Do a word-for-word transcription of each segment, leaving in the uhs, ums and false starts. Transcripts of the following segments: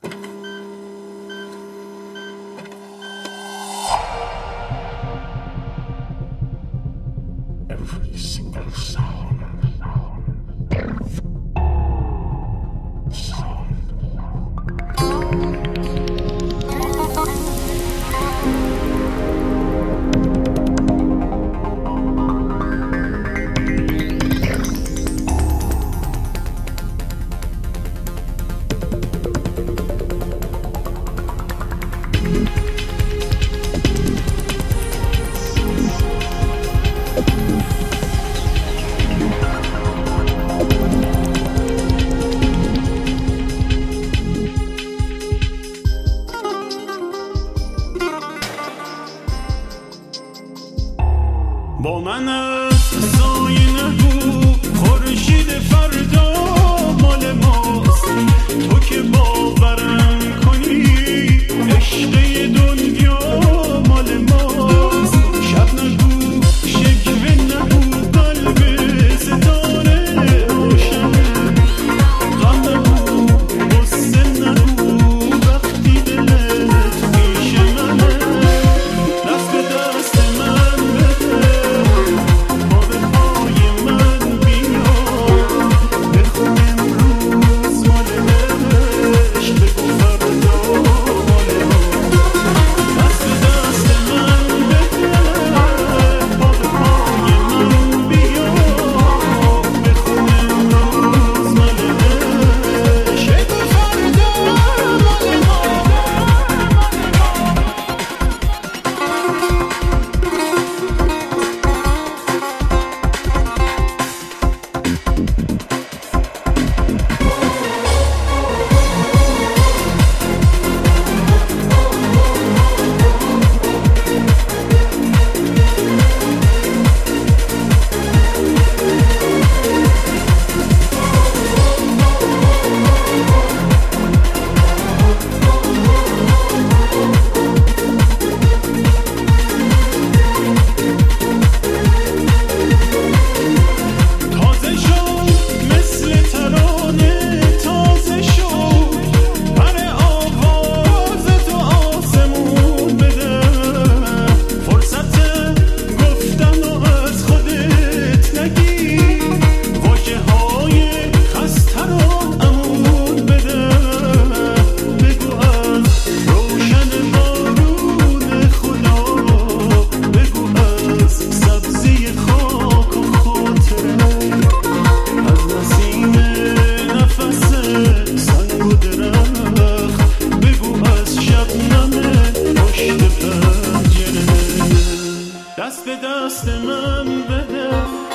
Every single sound, sound. با من از سایه نگو خورشید فردا مال ماست. تو که باورم کنی عشق دنیا مال ماست. شب نگو شکوه نگو قلب ستاره روشنه. غم نگو غصه نگو وقتی دلت پیش منه. دست به دست من بده دست به دست من بده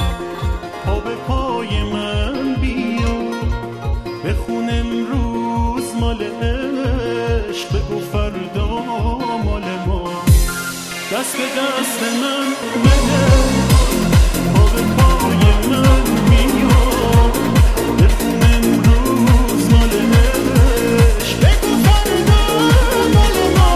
پا به پای من بیا بخون امروز مال عشق بگو فردا مال ما. دست به دست من بده پا به پای من بیا بخون امروز مال عشق بگو فردا مال ما.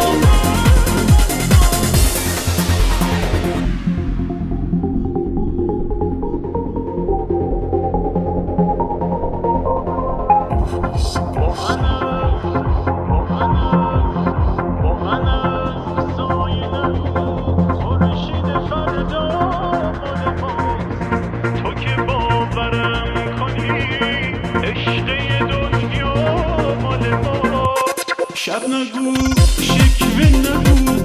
شب نگو شکوه نگو